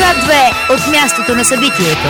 К2 от мястото на събитието.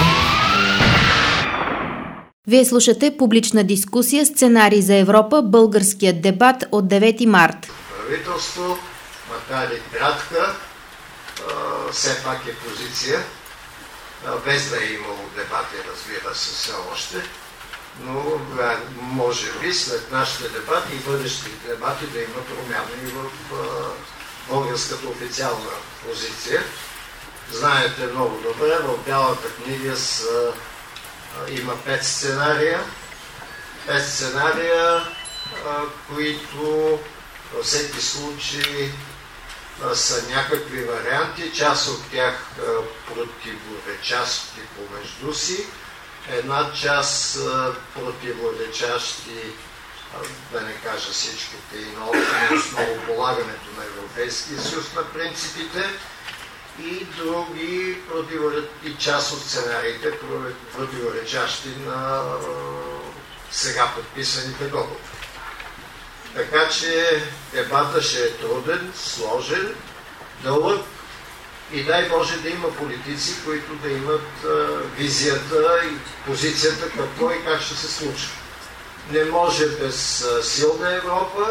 Вие слушате публична дискусия "Сценарий за Европа. Българският дебат" от 9 март. Правителство, макар и кратка, все пак е позиция, без да е имало дебати, разбира се, все още, но може би след нашите дебати и бъдещите дебати да има промяна и в българската официална позиция. Знаете много добре, в Бялата книга има 5 сценария. 5 сценария, които във всеки случай са някакви варианти, част от тях противоречащи помежду си, една част противоречащи, да не кажа всичките, и на основополагането на Европейския съюз на принципите, и други и част от сценариите противоречащи на сега подписаните договори. Така че дебата ще е труден, сложен, дълъг и дай Боже да има политици, които да имат визията и позицията какво и как ще се случи. Не може без силна Европа.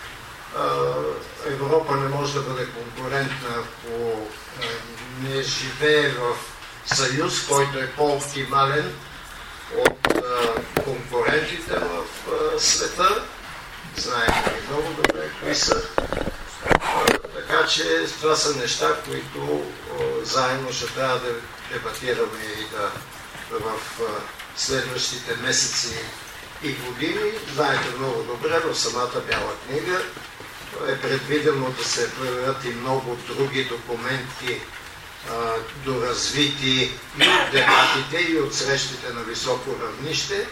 Европа не може да бъде конкурентна, ако не живее в съюз, който е по-оптимален от конкурентите в света. Знаете много добре кои са. Така че това са неща, които заедно ще трябва да дебатираме и в следващите месеци и години. Знаете много добре, в самата Бяла книга е предвидено да се проверят и много други документи, доразвити и от дебатите, и от срещите на високо равнище,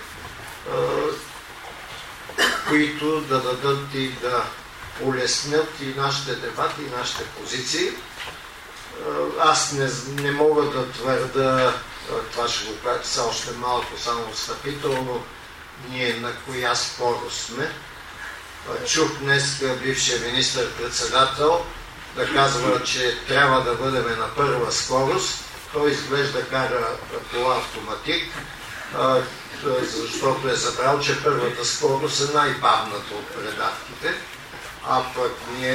които да дадат и да улеснят и нашите дебати, и нашите позиции. Аз не мога да твърда, това ще го кажа са още малко, само встъпително, ние на коя скорост сме. Чух днес бившия министър-председател да казва, че трябва да бъдем на първа скорост. Той изглежда кара кола автоматик, защото е забрал, че първата скорост е най-бавната от предавките. А пък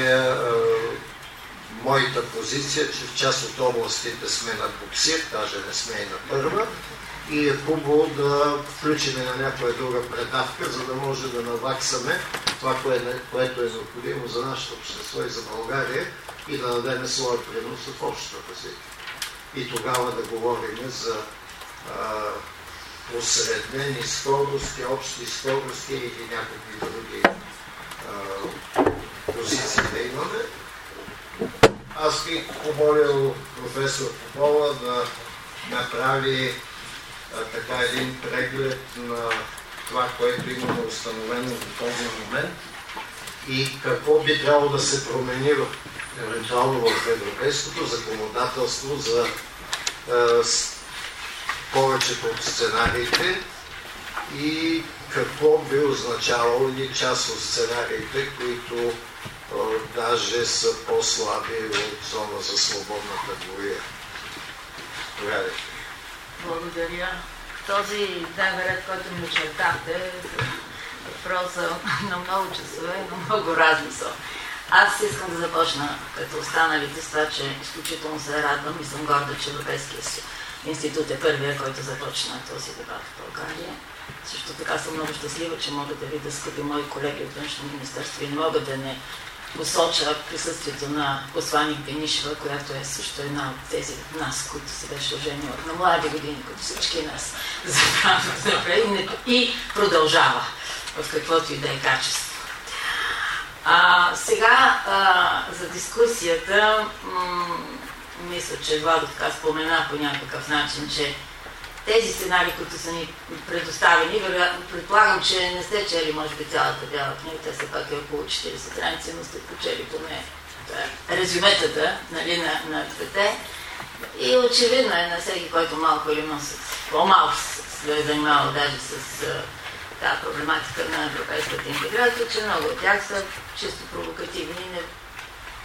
моята позиция, че в част от областите сме на буксир, даже не сме и на първа, и е хубаво да включим на някоя друга предавка, за да може да наваксаме това, което е необходимо за нашето общество и за България, и да дадем своя принос в общата позиция. И тогава да говорим за осреднени скорости, общи скорости или някакви други позиции да имаме. Аз бих помолил професор Попова да направи така един преглед на това, което имаме установено до този момент и какво би трябвало да се промени евентуално в европейското законодателство за повечето от сценариите и какво би означавало и част от сценариите, които даже са по-слаби от зона за свободна търговия. Благодаря. Този дневен ред, който ми очертахте, е въпроса на много часове и на много размисъл. Аз искам да започна като останалите с това, че изключително се радвам и съм горда, че Европейския институт е първия, който започна този дебат в България. Също така съм много щастлива, че мога да видя скъпи мои колеги от Външно министерство и не мога да не посоча присъствието на посланик Бенишева, която е също една от тези от нас, които се беше оженила на млади години, като всички нас забравят и продължава в каквото и да е качество. Сега за дискусията мисля, че Владо така спомена по някакъв начин, че тези сценарии, които са ни предоставени, предполагам, че не сте чели, може би, цялата Бяла книга, те са пак е около 40 страници, но сте прочели поне резюметата, нали, на двете. И очевидно е на всеки, който малко или по-малко се е занимавал даже с тази проблематика на европейската интеграция, че много от тях са чисто провокативни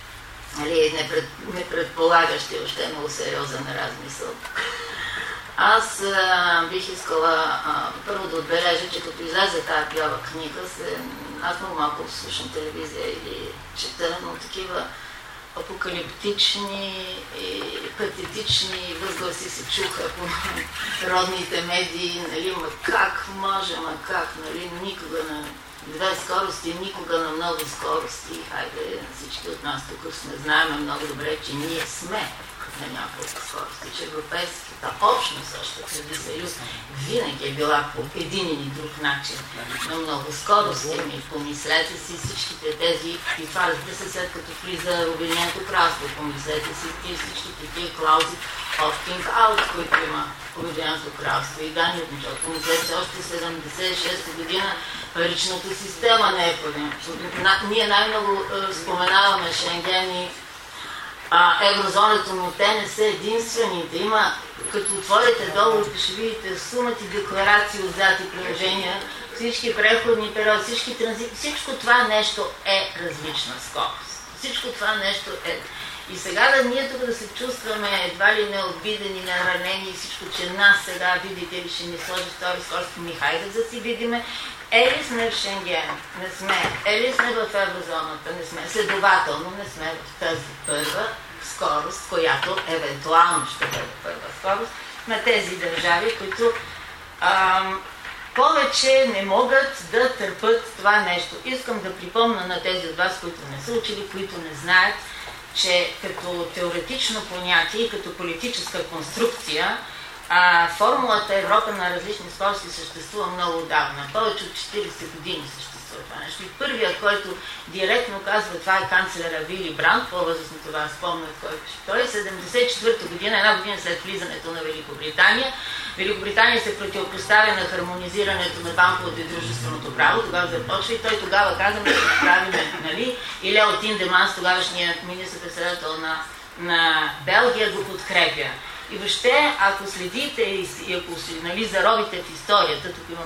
не предполагащи още много сериозен размисъл. Аз бих искала първо да отбележа, че като излезе тази бяла книга, аз много малко слушам телевизия или чета, но такива апокалиптични и патетични възгласи се чуха по родните медии, нали, как може, нали, никога на две скорости, никога на много скорости. Хайде, всички от нас тук сме знаем много добре, че ние сме на няколко скорости, че европейската общност още преди Съюз винаги е била по един или друг начин на много скорости. И помислете си всичките тези, и това разбира се, след като влиза Обединеното кралство, помислете си всичките тия клаузи opting out, които има Обединеното кралство и Дания от началото. Помислете си, още 76 година паричната система не е поднема. Ние най-много споменаваме Шенген и еврозоната, но те не са единствените. Има, като отворите долу, ще видите сумати декларации, отзад и приложения, всички преходни периоди, всички транзити, всичко това нещо е различна скорост. Всичко това нещо е. И сега да ние тук да се чувстваме едва ли не обидени, наранени и всичко, че нас сега, видите ли, ще ни сложи втори скорост, хайде да си видиме. Ели сме в Шенген? Не сме. Ели сме в еврозоната? Не сме. Следователно не сме в тази първа скорост, която евентуално ще бъде първа скорост на тези държави, които повече не могат да търпят това нещо. Искам да припомня на тези от вас, които не са учили, които не знаят, че като теоретично понятие и като политическа конструкция формулата Европа на различни скорости съществува много отдавна. Повече от 40 години съществува това нещо. И първият, който директно казва това е канцлера Вили Брандт, по-възрастно това спомнят, който той 74-та година, една година след влизането на Великобритания. Великобритания се противопоставя на хармонизирането на банковото и дружественото право, тогава започва и той тогава каза, да се направим, нали, и Лео Тиндеманс, тогавашният министър-председател на Белгия, го подкрепя. И въобще, ако следите и ако си, нали, заробите в историята, тук има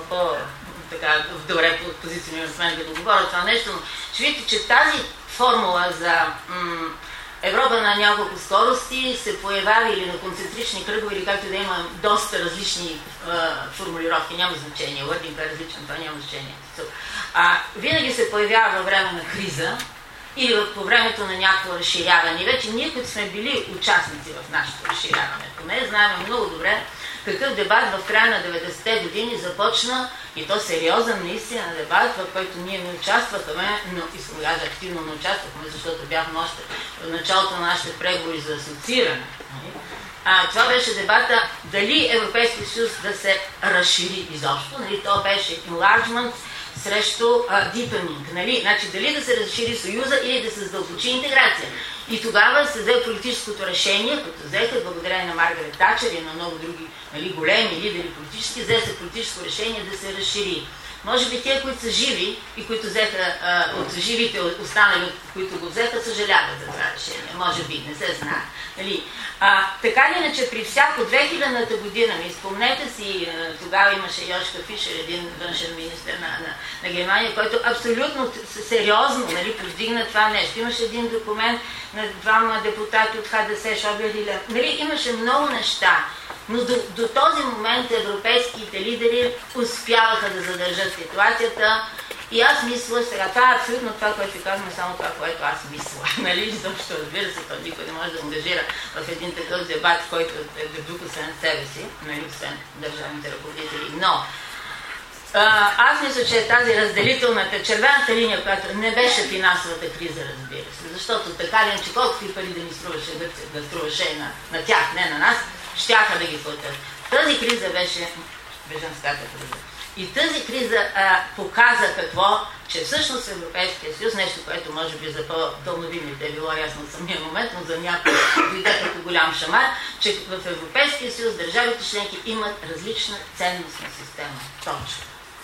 добре позициониран с мен да го говоря това нещо, но ще видите, че тази формула за Европа на няколко скорости се появява или на концентрични кръгове, или както да има доста различни формулировки, няма значение, wording е различен, това няма значение. Винаги се появява във време на криза, или по времето на някакво разширяване. Вече ние, които сме били участници в нашето разширяване, поне знаем много добре какъв дебат в края на 90-те години започна, и то сериозен наистина дебат, в който ние не участвахме, но и сега активно не участвахме, защото бяхме още в началото на нашите преговори за асоцииране. Това беше дебата дали Европейския съюз да се разшири изобщо. Нали, то беше enlargement срещу deepening. Нали? Значи, дали да се разшири съюза или да се задълбочи интеграция. И тогава се взе политическото решение, като взеха благодарение на Маргарет Тачър и на много други, нали, големи лидери политически, взе се политическо решение да се разшири. Може би те, които са живи и които взеха, от живите останали, които го взеха, съжаляват за това решение. Може би, не се знае. Нали? Така ли иначе, при всяко 2000-та година, спомнете си, тогава имаше Йошка Фишер, един външен министър на Германия, който абсолютно сериозно, нали, повдигна това нещо. Имаше един документ на двама депутати от ХДС, Шобер и Лев. Нали, имаше много неща. Но до този момент европейските лидери успяваха да задържат ситуацията. И аз мисля сега, това е абсолютно това, което ви казвам, само това, което аз мисля. Нали? Защото, разбира се, то никой не може да ангажира в един такъв дебат, който е докосен себе си, нали, освен държавните ръководители. Но аз мисля, че е тази разделителната, червената линия, която не беше финансовата криза, разбира се. Защото така ли, че колкото и пари да ни струваше, да струваше на тях, не на нас, щяха да ги платят. Тази криза беше бежанската криза. И тази криза показа какво, че всъщност Европейския съюз, нещо, което може би за по-дълновидните е било ясно от самия момент, но за някой дойде като голям шамар, че в Европейския съюз държавите членки имат различна ценностна система. Точно.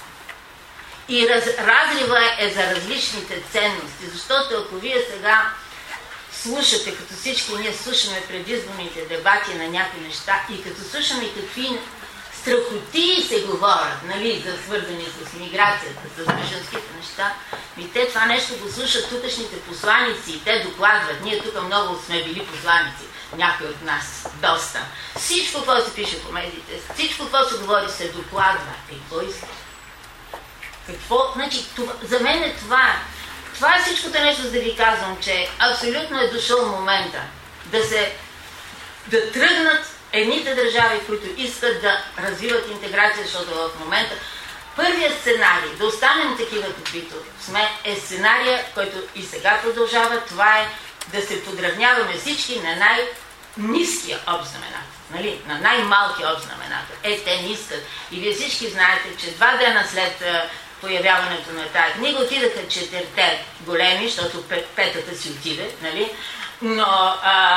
И разлива е за различните ценности, защото ако вие сега слушате, като всички ние слушаме предизборните дебати на някои неща и като слушаме какви страхотии се говорят, нали, за свързани с миграцията, с бежанските неща. И те това нещо го слушат тутъчните посланици и те докладват. Ние тук много сме били посланици, някои от нас, доста. Всичко, което се пише по медиите, всичко, което се говори, се докладва. Какво иска? Какво? Значи, това, за мен е това. Това е всичкото нещо, за да ви казвам, че абсолютно е дошъл момента да тръгнат едните държави, които искат да развиват интеграция, защото в момента първият сценарий, да останем такива каквито сме, е сценария, който и сега продължава. Това е да се подравняваме всички на най-ниския общ знаменател, нали? На най-малкия общ знаменател. Те не искат. И вие всички знаете, че 2 дена след появяването на тази книга отидаха 4 големи, защото петата си отиде, нали? Но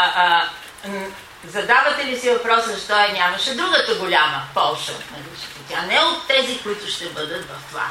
задавате ли си въпроса, защо нямаше другата голяма Полша? Тя не е от тези, които ще бъдат в това.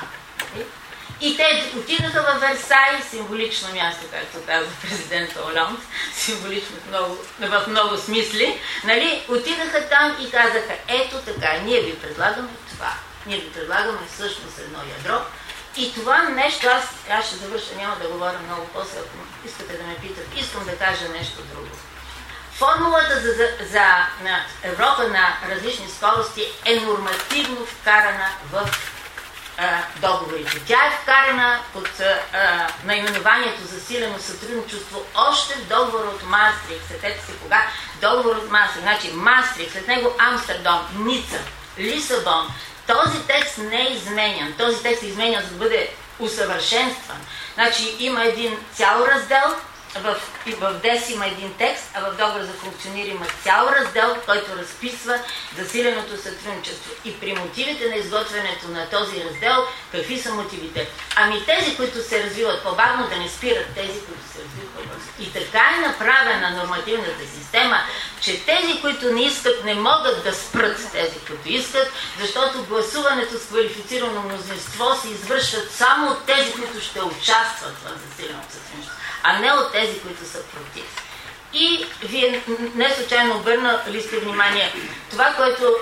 И те отидаха в Версай, символично място, както каза президент Оланд, символично в много смисли. Нали? Отидаха там и казаха, ето така, ние ви предлагаме това. Ние ви предлагаме всъщност едно ядро. И това нещо, аз ще завърша, няма да говоря много после, ако искате да ме питат, искам да кажа нещо друго. Формулата за Европа на различни скорости е нормативно вкарана в договорите. Тя е вкарана под наименованието за силено сътрудничество още в договора от Маастрихт. Сетете се кога? Договор от Маастрихт. Значи Маастрихт, след него Амстердам, Ница, Лисабон. Този текст не е изменян. Този текст е изменян, за да бъде усъвършенстван. Значи има един цял раздел, в ДЕС има един текст, а в договор за функциониране има цял раздел, който разписва засиленото сътрудничество. И при мотивите на изготвянето на този раздел, какви са мотивите? Ами тези, които се развиват по-бавно, да не спират тези, които се развиват по-бързо. И така е направена нормативната система, че тези, които не искат, не могат да спрат тези, които искат, защото гласуването с квалифицирано мнозинство се извършват само от тези, които ще участват в засиленото сътрудничество, а не от тези, които са против. И вие не случайно обърнали сте внимание, това, което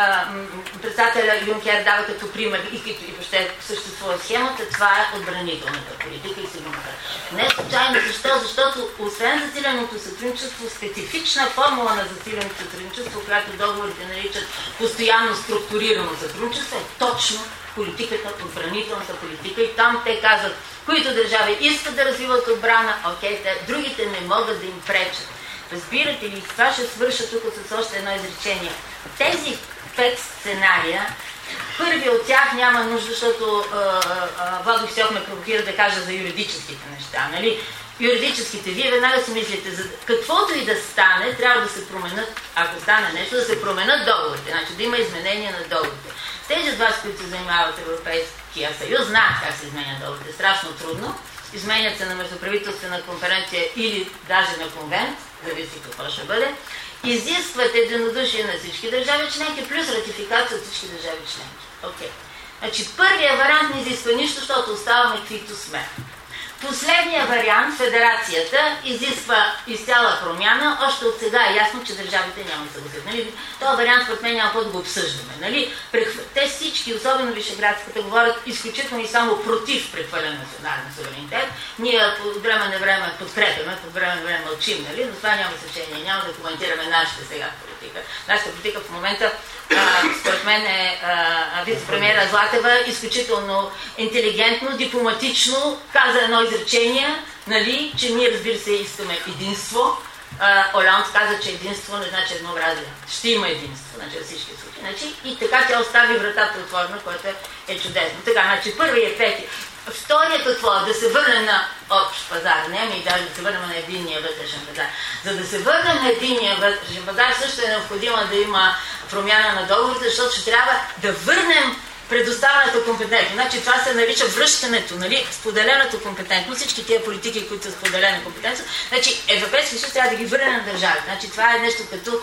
председателя Юнкер дава като пример и въобще съществува схемата, това е отбранителната политика и сигурността. Не случайно, защо? Защото освен засиленото сътрудничество, специфична формула на засиленото сътрудничество, която договорите наричат постоянно структурирано сътрудничество, е точно политиката, отбранителната политика, и там те казват, които държави искат да развиват отбрана, окей, другите не могат да им пречат. Разбирате ли, това ще свърша тук с още едно изречение. Тези 5 сценария, първи от тях няма нужда, защото Владо Хисьов ме провокира да кажа за юридическите неща, нали? Юридическите, вие веднага си мислите, за каквото и да стане, трябва да се променят, ако стане нещо, да се променят договорите, значи да има изменения на договорите. Тези от вас, които се занимават в Европейския съюз, знаят как се изменят договорите. Страшно трудно. Изменят се на междуправителствена конференция или даже на конвент, зависи какво ще бъде. Изискват единодушие на всички държави членки, плюс ратификация от всички държави членки. Окей. Значи първият вариант не изисква нищо, защото оставаме каквито сме. Последният вариант, федерацията, изисква изцяла промяна. Още от сега е ясно, че държавите няма да съгласят. Нали? Това вариант, според мен, няма да го обсъждаме. Нали? Те всички, особено Вишеградската, говорят изключително и само против прехвърляне на национален суверенитет. Ние от време на време подкрепяме, от време на време мълчим, нали? Но това няма значение. Няма да коментираме нашата сега политика. Нашата политика в момента, според мен, е вице-премиера Златева изключително интелигентно, дипломатично каза едно изречение, нали, че ние, разбира се, искаме единство. Оланд каза, че единство не значи еднообразие. Ще има единство, значи във всички случаи. Значи, и така тя остави вратата отворена, което е чудесно. Така, значи първият, пети. Вторият какво е? Да се върнем на общ пазар. Не, и даже да се върнем на единния вътрешен пазар. За да се върнем на единния вътрешен пазар, също е необходимо да има промяна на договорите, защото ще трябва да върнем предоставената компетентност. Значи това се нарича връщането, нали, споделената компетентност, всички тия политики, които са споделена компетентност. Значи Европейския съюз трябва да ги върне на държавите. Значи това е нещо като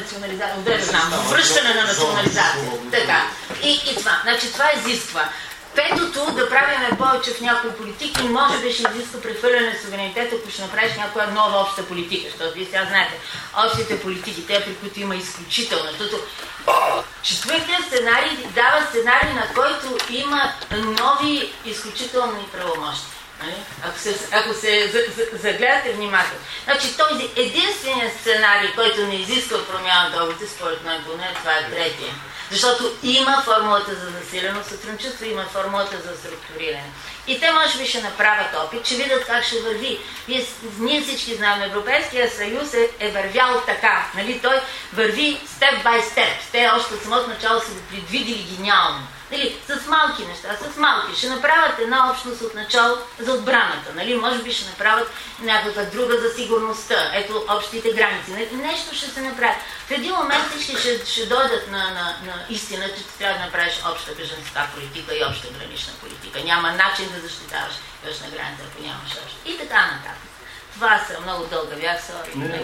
денационализация, връщане на национализация. Така. И това. Значи това изисква Петото, да правим повече в някои политики, може би ще изиска прехвърляне на суверенитета, ако ще направиш някоя нова обща политика, защото вие сега знаете, общите политики, те при които има изключително, защото четвъртия сценарий дава сценарий, на който има нови изключителни правомощи. Ако се загледате внимателно. Значи този единственият сценарий, който не изисква промяна на договорите, според мен поне, това е третия. Защото има формулата за засилено сътрудничество, има формулата за структуриране. И те може би ще направят опит, ще видят как ще върви. Ние всички знаем, Европейския съюз е вървял така. Нали? Той върви степ бай степ. Те още от самото начало са го предвидили гениално. Нали, с малки неща, с малки. Ще направят една общност от начало за отбраната. Нали? Може би ще направят някаква друга за сигурността. Ето общите граници. Нещо ще се направи. В един момент всички ще дойдат на истината, че трябва да направиш обща бежанска политика и обща гранична политика. Няма начин да защитаваш външна граница, ако нямаш обща. И така нататък. Това са много дълга бях, сори.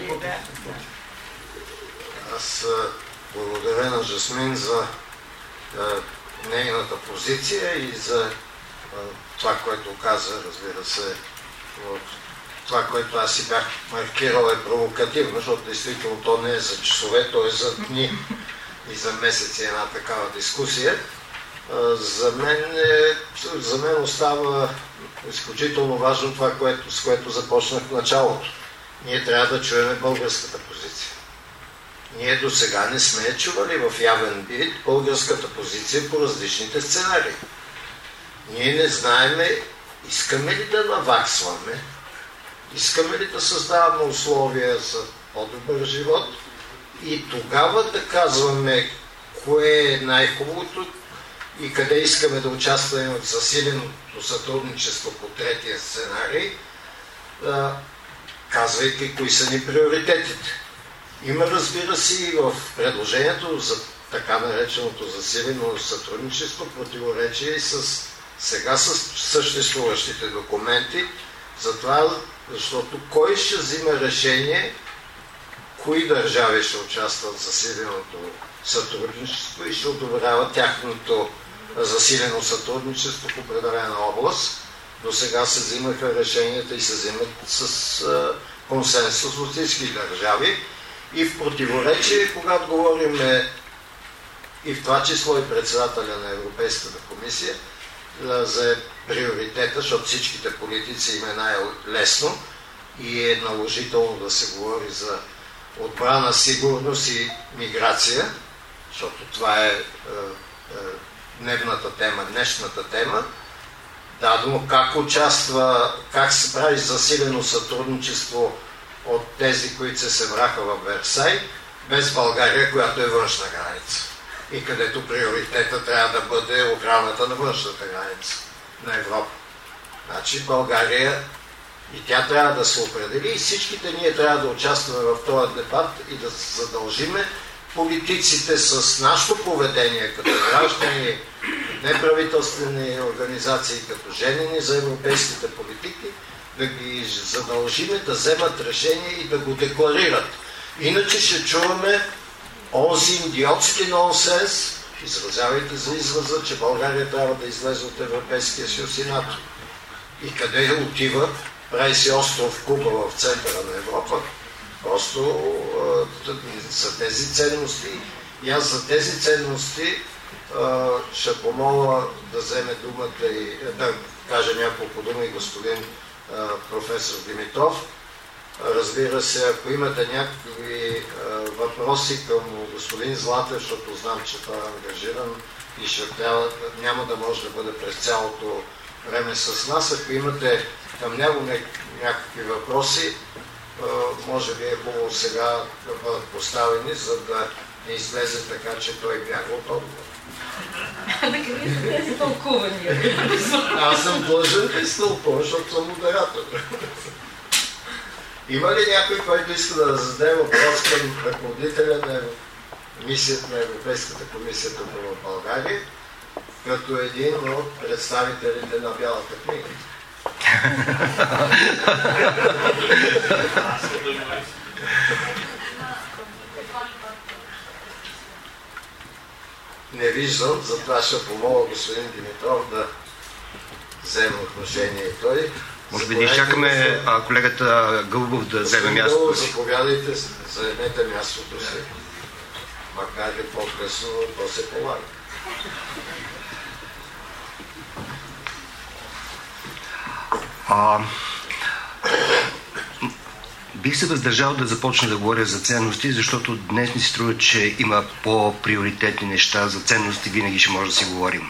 Аз благодаря на Жасмин за нейната позиция и за това, което каза, разбира се, това, което аз си бях маркирал е провокативно, защото действително то не е за часове, то е за дни и за месеци една такава дискусия. За мен остава изключително важно това, с което започнах в началото. Ние трябва да чуем българската позиция. Ние до сега не сме чували в явен вид българската позиция по различните сценарии. Ние не знаеме, искаме ли да наваксваме, искаме ли да създаваме условия за по-добър живот и тогава да казваме кое е най-хубавото и къде искаме да участваме в засиленото сътрудничество по третия сценарий, казвайки кои са ни приоритетите. Има, разбира се, и в предложението за така нареченото засилено сътрудничество противоречие и с сега съществуващите документи, затова, защото кой ще взима решение, кои държави ще участват в засиленото сътрудничество и ще одобрява тяхното засилено сътрудничество в определена област. До сега се взимаха решенията и се взимат с консенсус от всички държави. И в противоречие, когато говорим и в това число и председателя на Европейската комисия за приоритета, защото всичките политици им е най-лесно и е наложително да се говори за отбрана, сигурност и миграция, защото това е дневната тема, днешната тема. Дадено как се прави засилено сътрудничество от тези, които се събраха в Версай, без България, която е външна граница. И където приоритета трябва да бъде охраната на външната граница на Европа. Значи България и тя трябва да се определи и всичките ние трябва да участваме в този дебат и да задължиме политиците с нашето поведение като граждани, неправителствени организации, като женени за европейските политики, да ги задължиме да вземат решение и да го декларират. Иначе ще чуваме онзи идиотски нонсенс, изразявайте за израза, че България трябва да излезе от Европейския съюз и НАТО. И къде отива? Прави си остров Куба в центъра на Европа. Просто за тези ценности. И аз за тези ценности ще помоля да вземе думата и да каже няколко думи господин професор Димитров. Разбира се, ако имате някакви въпроси към господин Златев, защото знам, че той е ангажиран и няма да може да бъде през цялото време с нас, ако имате към него някакви въпроси, може би е хубаво сега да бъдат поставени, за да не излезе така, че той бяга от отговор. Какви са тези тълкувания? Аз съм длъжен да изтълкувам, защото съм модератор. Има ли някой, който иска да зададе въпрос към ръководителя на мисията на Европейската комисия тук в България, като един от представителите на Бялата книга? Не виждам, затова ще помоля господин Димитров да вземе отношение той. Може би да изчакаме колегата Гълъбов да вземе мястото си. Заповядайте, заемете мястото си. Макар и по-късно, то се полага. Бих се въздържал да започна да говоря за ценности, защото днес ми се струва, че има по-приоритетни неща. За ценности винаги ще може да си говорим.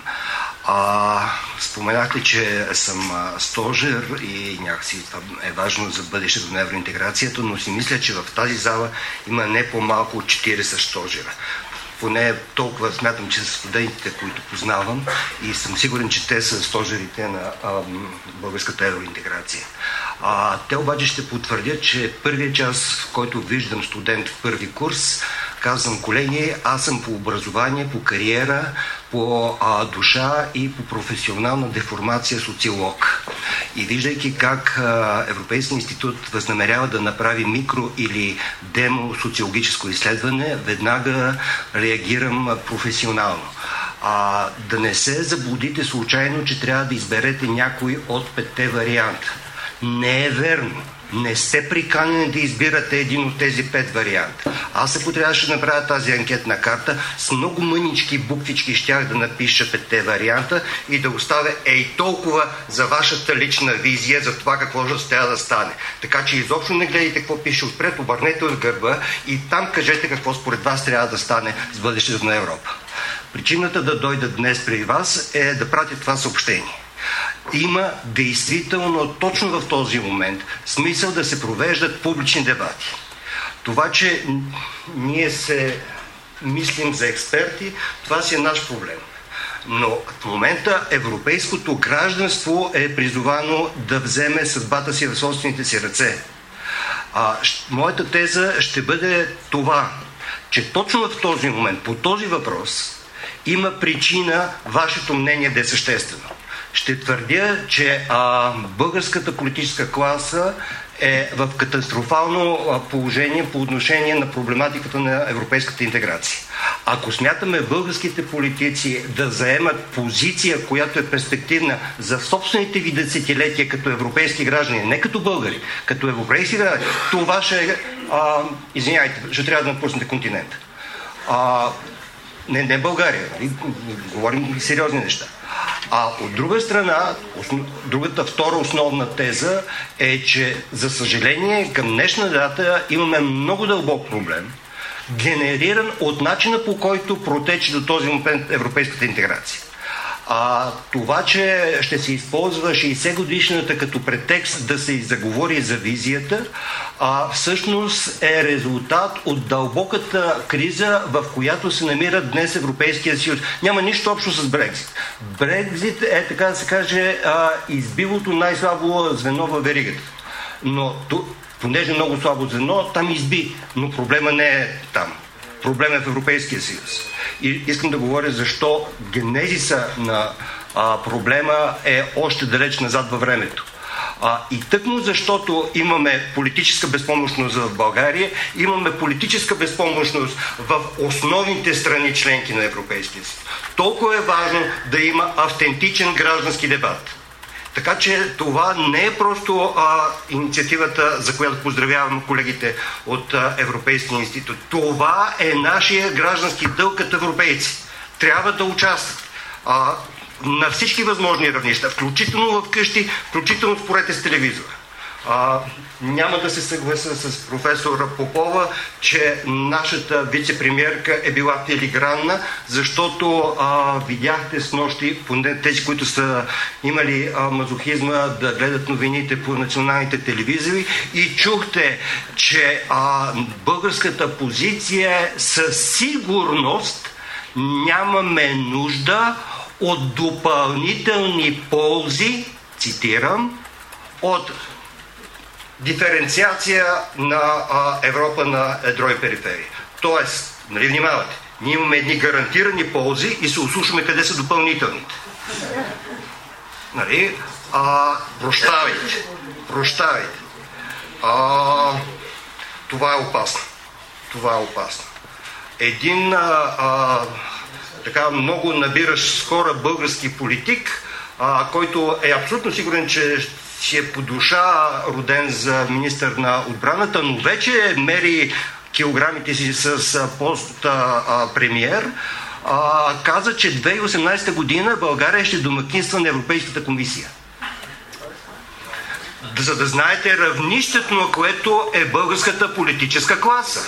Споменахте, че съм стожер и някакси това е важно за бъдещето на евроинтеграцията, но си мисля, че в тази зала има не по-малко от 40 стожера. Поне толкова смятам, че са студентите, които познавам и съм сигурен, че те са стожерите на българската евроинтеграция. Те обаче ще потвърдят, че първият час, в който виждам студент в първи курс, казвам: колеги, аз съм по образование, по кариера, по душа и по професионална деформация социолог. И виждайки как Европейския институт възнамерява да направи микро или демо социологическо изследване, веднага реагирам професионално. Да не се заблудите случайно, че трябва да изберете някой от 5 варианта. Не е верно. Не сте приканени да избирате един от тези 5 варианта. Аз, ако трябваше да направя тази анкетна карта, с много мънички буквички щях да напиша 5 варианта и да оставя толкова за вашата лична визия за това какво ще трябва да стане. Така че изобщо не гледайте какво пише отпред, обърнете от гърба и там кажете какво според вас трябва да стане с бъдещето на Европа. Причината да дойда днес при вас е да пратя това съобщение. Има действително точно в този момент смисъл да се провеждат публични дебати. Това, че ние се мислим за експерти, това си е наш проблем. Но в момента европейското гражданство е призовано да вземе съдбата си в собствените си ръце. Моята теза ще бъде това, че точно в този момент, по този въпрос, има причина вашето мнение да е съществено. Ще твърдя, че българската политическа класа е в катастрофално положение по отношение на проблематиката на европейската интеграция. Ако смятаме българските политици да заемат позиция, която е перспективна за собствените ви десетилетия като европейски граждани, не като българи, като европейски граждани, това ще е... извиняйте, ще трябва да напуснете континента. Не България, говорим сериозни неща. От друга страна, другата втора основна теза е, че за съжаление към днешна дата имаме много дълбок проблем, генериран от начина, по който протече до този момент европейската интеграция. Това, че ще се използва 60 годишната като претекст да се заговори за визията, всъщност е резултат от дълбоката криза, в която се намира днес Европейския съюз. Няма нищо общо с Брекзит. Брекзит е, така да се каже, избилото най-слабо звено във веригата. Но понеже е много слабо звено, там изби. Но проблема не е там. Проблема е в Европейския съюз. И искам да говоря защо генезиса на проблема е още далеч назад във времето. И тъкмо защото имаме политическа безпомощност в България, имаме политическа безпомощност в основните страни членки на Европейския съюз. Толкова е важно да има автентичен граждански дебат. Така че това не е просто инициативата, за която поздравявам колегите от Европейския институт. Това е нашия граждански дълг като европейци. Трябва да участват на всички възможни равнища, включително вкъщи, включително според с телевизора. Няма да се съглася с професор Попова, че нашата вице-премиерка е била филигранна, защото видяхте снощи, тези, които са имали мазохизма да гледат новините по националните телевизори, и чухте, че българската позиция със сигурност нямаме нужда от допълнителни ползи, цитирам, от диференциация на Европа на ядро и периферия. Тоест, нали внимавате, ние имаме едни гарантирани ползи и се услушаме къде са допълнителните. Нали? Прощавайте. Това е опасно. Един така много набиращ скоро български политик който е абсолютно сигурен, че си е по душа роден за министър на отбраната, но вече мери килограмите си с пост премиер, каза, че 2018 година България ще домакинства на Европейската комисия. За да знаете равнището, на което е българската политическа класа.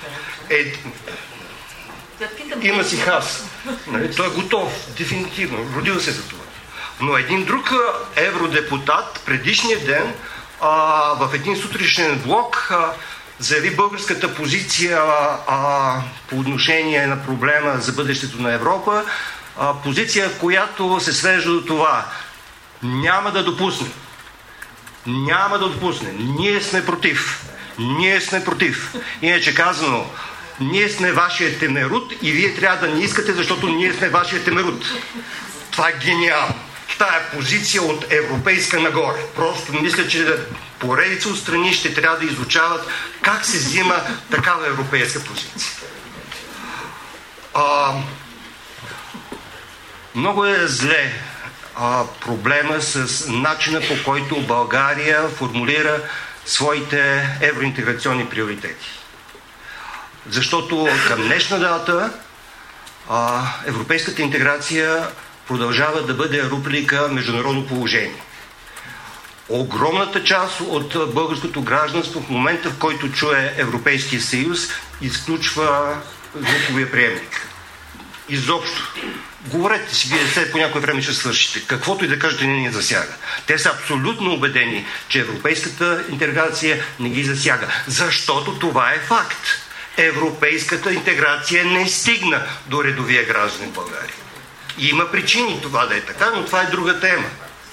Има си хас. Той е готов, дефинитивно, родил се за това. Но един друг евродепутат предишния ден в един сутрешен блок заяви българската позиция по отношение на проблема за бъдещето на Европа, позиция, която се свежда до това: няма да допуснем. Няма да допуснем. Ние сме против. Ние сме против. Иначе казано, ние сме вашия темерут и вие трябва да ни искате, защото ние сме вашия темерут. Това е гениално. Тая позиция от европейска нагоре. Просто мисля, че поредица от страни ще трябва да изучават как се взима такава европейска позиция. Много е зле проблема с начина, по който България формулира своите евроинтеграционни приоритети. Защото към днешна дата европейската интеграция продължава да бъде руприка международно положение. Огромната част от българското гражданство в момента, в който чуе Европейския съюз, изключва звуковия приемник. Изобщо. Говорете си, вие след по някое време ще свършите. Каквото и да кажете, не ни засяга. Те са абсолютно убедени, че европейската интеграция не ги засяга. Защото това е факт. Европейската интеграция не стигна до редовия гражданин в България. И има причини това да е така, но това е друга тема.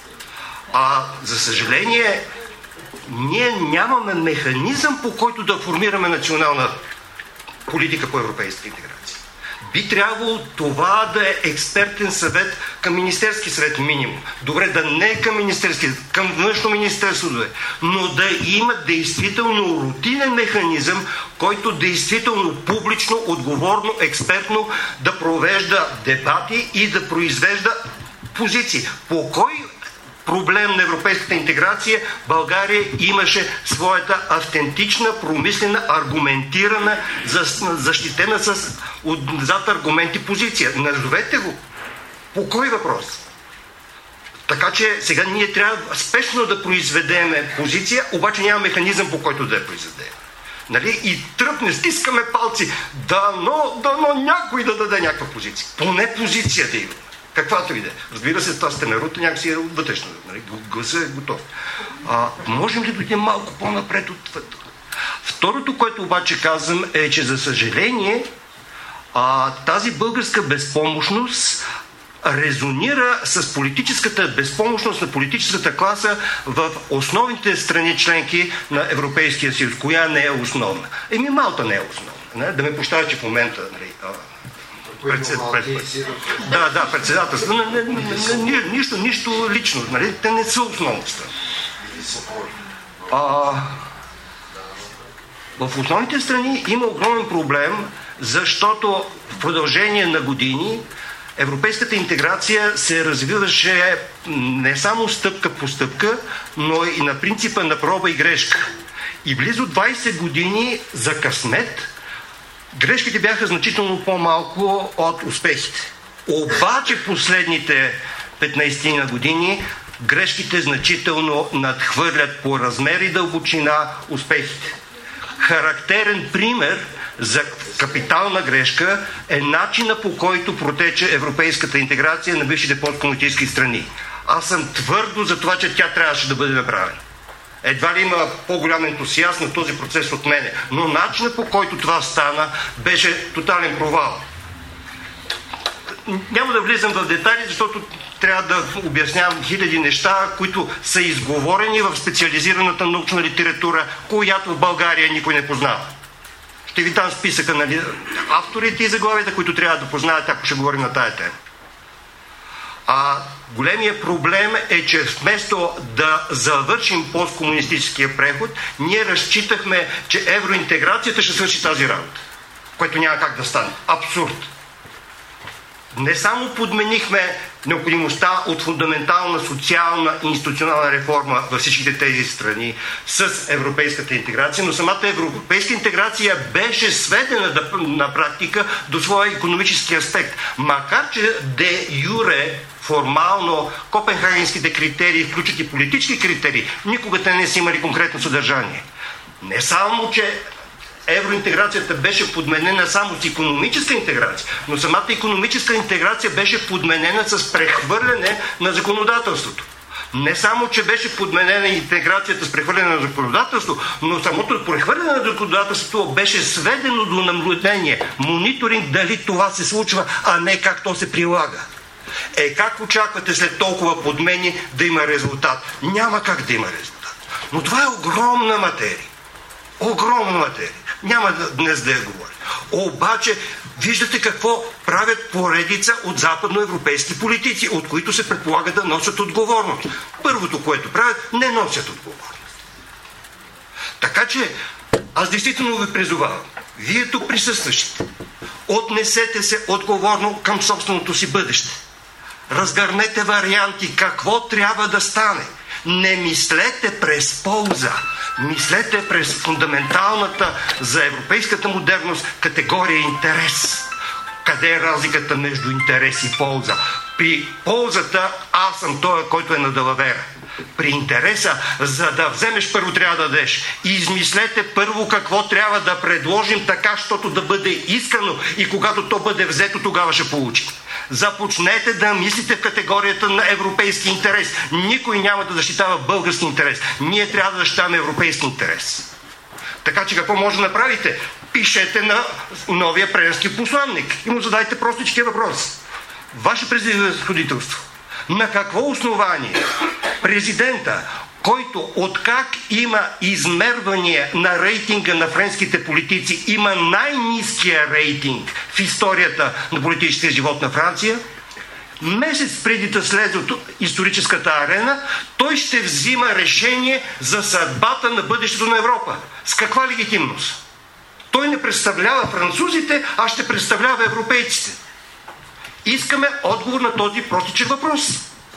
За съжаление, ние нямаме механизъм, по който да формираме национална политика по европейска интеграция. Би трябвало това да е експертен съвет към Министерски съвет минимум. Добре, да не е към Министерски, към Външно министерство да е, но да има действително рутинен механизъм, който действително публично, отговорно, експертно да провежда дебати и да произвежда позиции. По кой проблем на европейската интеграция България имаше своята автентична, промислена, аргументирана, защитена зад аргументи позиция? Назовете го. По кой въпрос? Така че сега ние трябва спешно да произведем позиция, обаче няма механизъм, по който да я произведем. Нали? И тръпне, стискаме палци, дано някой да даде някаква позиция. Поне позиция да има. Каквато и да е. Разбира се, това стенерута някакси е вътрешно. Нали? Гласът е готов. Можем ли да дойдем малко по-напред от това? Второто, което обаче казвам, е, че за съжаление тази българска безпомощност резонира с политическата безпомощност на политическата класа в основните страни членки на Европейския съюз. Коя не е основна? Малта не е основна. Да ме пощава, че в момента... председателство. Нищо лично. Нали? Те не са основността. В основните страни има огромен проблем, защото в продължение на години европейската интеграция се развиваше не само стъпка по стъпка, но и на принципа на проба и грешка. И близо 20 години за късмет грешките бяха значително по-малко от успехите. Обаче последните 15 на години грешките значително надхвърлят по размер и дълбочина успехите. Характерен пример за капитална грешка е начина, по който протече европейската интеграция на бившите посткомунистически страни. Аз съм твърдо за това, че тя трябваше да бъде направена. Едва ли има по-голям ентусиазм на този процес от мене. Но начинът, по който това стана, беше тотален провал. Няма да влизам в детайли, защото трябва да обяснявам хиляди неща, които са изговорени в специализираната научна литература, която в България никой не познава. Ще ви дам списъка на авторите и заглавията, които трябва да познаят, ако ще говорим на тая тема. Големия проблем е, че вместо да завършим посткомунистическия преход, ние разчитахме, че евроинтеграцията ще свърши тази работа, което няма как да стане. Абсурд. Не само подменихме необходимостта от фундаментална социална и институционална реформа във всичките тези страни с европейската интеграция, но самата европейска интеграция беше сведена на практика до своя икономически аспект. Макар че де юре формално копенхагенските критерии включат и политически критерии, никога те не са имали конкретно съдържание. Не само, че евроинтеграцията беше подменена само с икономическа интеграция, но самата икономическа интеграция беше подменена с прехвърляне на законодателството. Не само, че беше подменена интеграцията с прехвърляне на законодателство, но самото прехвърляне на законодателството беше сведено до наблюдение, мониторинг дали това се случва, а не как то се прилага. Как очаквате след толкова подмени да има резултат? Няма как да има резултат. Но това е огромна материя. Огромна материя. Няма днес да я говоря. Обаче, виждате какво правят поредица от западноевропейски политици, от които се предполага да носят отговорност. Първото, което правят, не носят отговорност. Така че, аз действително ви призовавам, вие тук присъстващите, отнесете се отговорно към собственото си бъдеще. Разгърнете варианти какво трябва да стане. Не мислете през полза. Мислете през фундаменталната за европейската модерност категория интерес. Къде е разликата между интерес и полза? При ползата аз съм той, който е на далавера. При интереса, за да вземеш, първо трябва да дадеш. И измислете първо какво трябва да предложим така, защото да бъде искано и когато то бъде взето, тогава ще получите. Започнете да мислите в категорията на европейски интерес. Никой няма да защитава български интерес. Ние трябва да защитаваме европейски интерес. Така че какво може да направите? Пишете на новия френски посланник и му задайте простички въпроси. Ваше превъзходителство, на какво основание президента, който откак има измервания на рейтинга на френските политици, има най-ниския рейтинг в историята на политическия живот на Франция, месец преди да слезе от историческата арена, той ще взима решение за съдбата на бъдещето на Европа. С каква легитимност? Той не представлява французите, а ще представлява европейците. Искаме отговор на този простичък въпрос.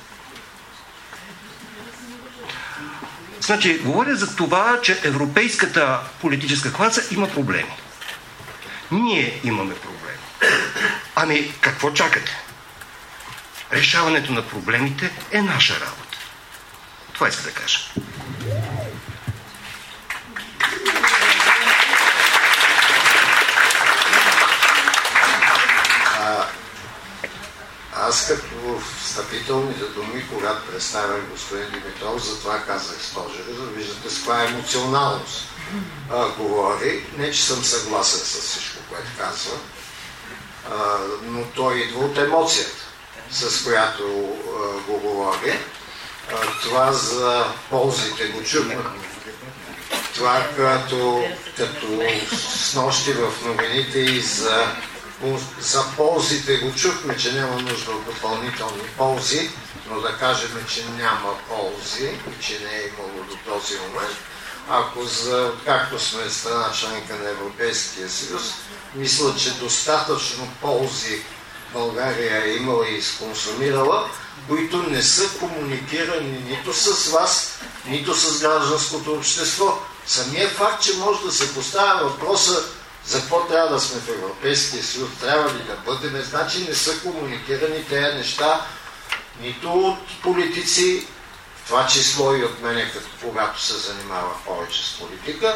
Значи, говоря за това, че европейската политическа класа има проблеми. Ние имаме проблеми. Ами, какво чакате? Решаването на проблемите е наша работа. Това иска да кажа. Аз като встъпителните думи, когато представях господин Димитров, затова казах Стожер, виждате с каква емоционалност говори. Не, че съм съгласен с всичко, което казва, но той идва от емоцията, с която го говори. Това за ползите го чухме. Това, като снощи в новините и за ползите го чухме, че няма нужда от допълнителни ползи, но да кажем, че няма ползи и че не е имало до този момент. Ако както сме страна членка на Европейския съюз, мисля, че достатъчно ползи България е имала и изконсумирала, които не са комуникирани нито с вас, нито с гражданското общество. Самият факт, че може да се поставя въпроса за какво трябва да сме в Европейския съюз, трябва ли да бъдем, значи не са комуникирани тези неща нито от политици, в това число и от мене, когато се занимава повече с политика,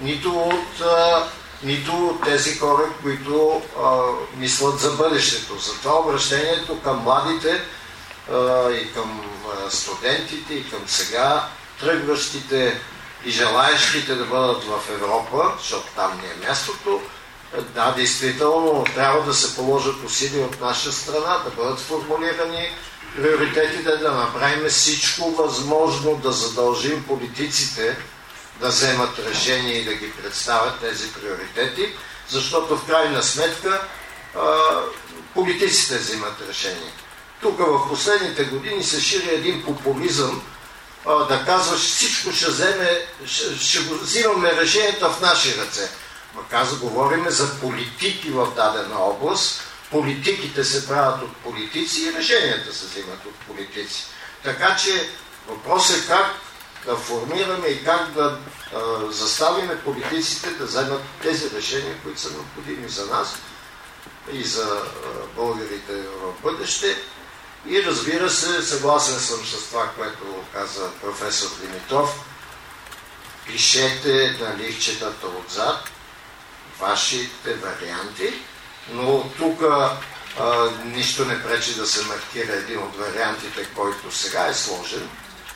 нито от тези хора, които мислят за бъдещето. Затова обращението към младите и към студентите и към сега тръгващите и желаещите да бъдат в Европа, защото там не е мястото, да, действително трябва да се положат усилия от наша страна, да бъдат формулирани приоритетите, да направим всичко възможно да задължим политиците да вземат решения и да ги представят тези приоритети, защото в крайна сметка политиците взимат решения. Тук в последните години се шири един популизъм, да казваш всичко ще го взимаме решенията в наши ръце. Говорим за политики в дадена област, политиките се правят от политици и решенията се взимат от политици. Така че въпросът е как да формираме и как да заставиме политиците да вземат тези решения, които са необходими за нас и за българите в бъдеще. И разбира се, съгласен съм с това, което каза професор Димитров. Пишете на листчетата отзад вашите варианти, но тук нищо не пречи да се маркира един от вариантите, който сега е сложен,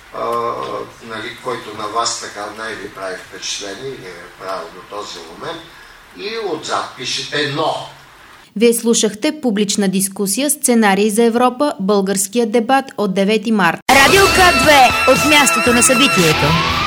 който на вас така най-ви прави впечатление или е правил до този момент, и отзад пишете «но». Вие слушахте публична дискусия "Сценарий за Европа. Българския дебат" от 9 март. Радио К2 от мястото на събитието.